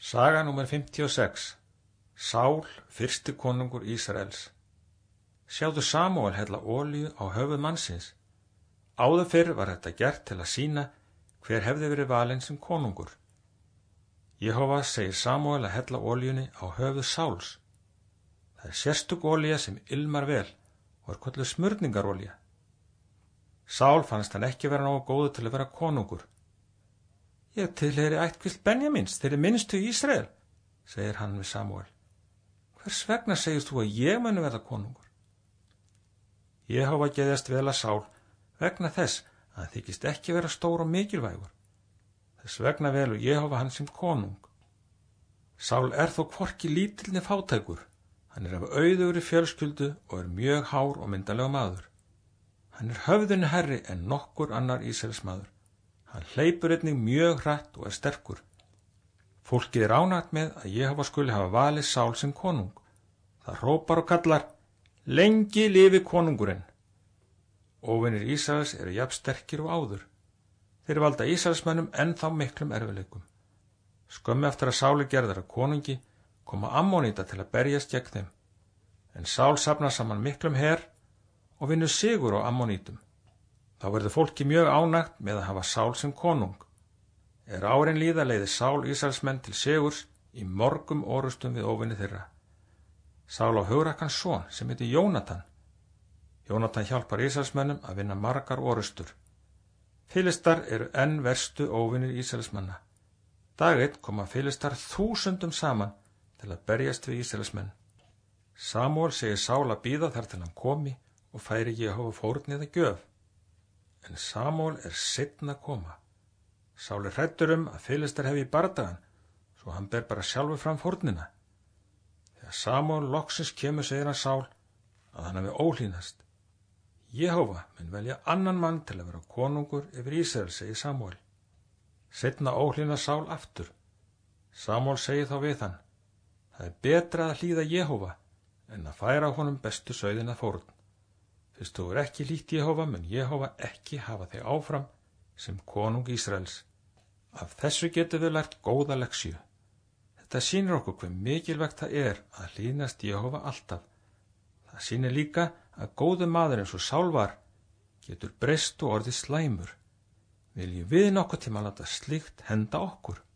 Saga númer 56. Sál, fyrsti konungur Ísraels. Sjáðu Samúel hella olíu á höfuð mannsins. Áður fyrr var þetta gert til að sýna hver hefði verið valinn sem konungur. Jehova segir Samúel að hella olíunni á höfuð Sáls. Það sérstök olía sem ilmar vel og kölluð smurningarolía. Sál fannst hann ekki vera nógu góður til að vera konungur. Ég tilheyri ættkvísl Benjamins, þeirri minnstu í Ísrael, segir hann við Samúel. Hvers vegna segist þú að ég muni verða konungur? Jehova geðjast vel að Sál vegna þess að hann þykist ekki vera stór og mikilvægur. Þess vegna velur Jehova hann sem konung. Sál þó hvorki lítill né fátækur. Hann af auðugri fjölskyldu og mjög hár og myndarlegur maður. Hann höfðinu herri en nokkur annar Ísraels maður. Hann hleypur einnig mjög hratt og sterkur. Fólkið ánægt með að Jehova skuli hafa valið Sál sem konung. Það hrópar og kallar, lengi lifi konungurinn. Óvinir Ísraels jafn sterkir og áður. Þeir valda Ísraelsmönnum ennþá miklum erfiðleikum. Skömmu eftir að Sál gerður að konungi koma Ammoníta til að berjast gegn þeim. En Sál safnar saman miklum her og vinnur sigur á Ammonítum. Þá verður fólki mjög ánægt með að hafa Sál sem konung. Árin líða leiðir Sál Ísraelsmenn til sigurs í morgum orustum við óvini þeirra. Sál á hugrakkan son sem heitir Jónatan. Jónatan hjálpar Ísraelsmönnum að vinna margar orustur. Filistar enn verstu óvinir Ísraelsmanna. Dag einn koma Filistar 1000 saman til að berjast við Ísraelsmenn. Samúel segir Sál að bíða þar til hann komi og færi Jehova fórn eða gjöf. En Samúel seinn að koma. Sál hræddur að Filistar hefi í bardagan, svo hann ber bara sjálfur fram fórnina. Þegar Samúel loksins kemur segir hann Sál að hann hafi óhlýðnast. Jehova mun velja annan mann til að vera konungur yfir Ísrael, segir Samúel. Seinna óhlýðna Sál aftur. Samúel segir þá við hann, það betra að hlýða Jehova en að færa honum bestu sauðina fórn. Fyrst þú ekki hlýtt Jehova, mun Jehova ekki hafa þig áfram sem konung Ísraels. Af þessu getum við lært góða leksju. Þetta sýnir okkur hve mikilvægt það að hlýðnast Jehova alltaf. Það sýnir líka að góður maður eins og Sál var getur breyst og orðið slæmur. Viljum við nokkuð tíma láta slíkt henda okkur?